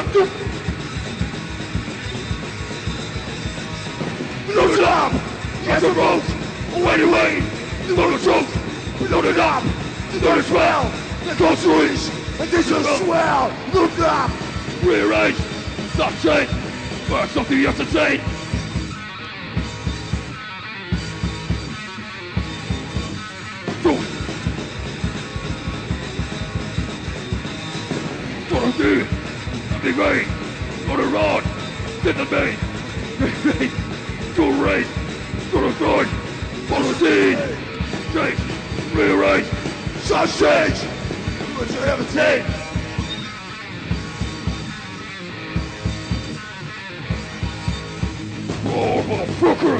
Load it up! Yes, the roads! Away the way! Load the truth! Load it up! Load it well! The groceries! And this is swell! Look up! Rearrange! Stop change! Work something you have to say! Follow me! Big rain! On a rod! Did the main! Rain! Full rain! Follow the Follow the scene! Change! Rearrange! Sausage! What you ever take? Oh, motherfucker!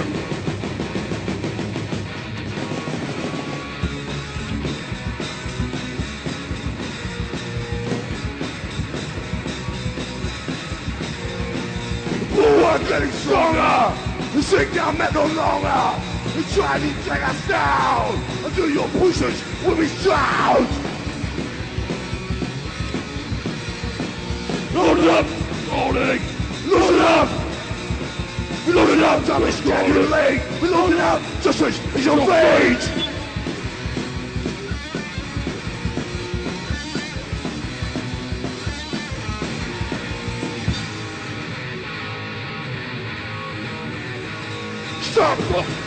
I'm getting stronger! The shakedown meant no longer! You try to drag us down until your pushes will be drowned! Load it up! Loading! Load it up! We load it up! Time is getting late! We load it up! Justice is your fate! Stop!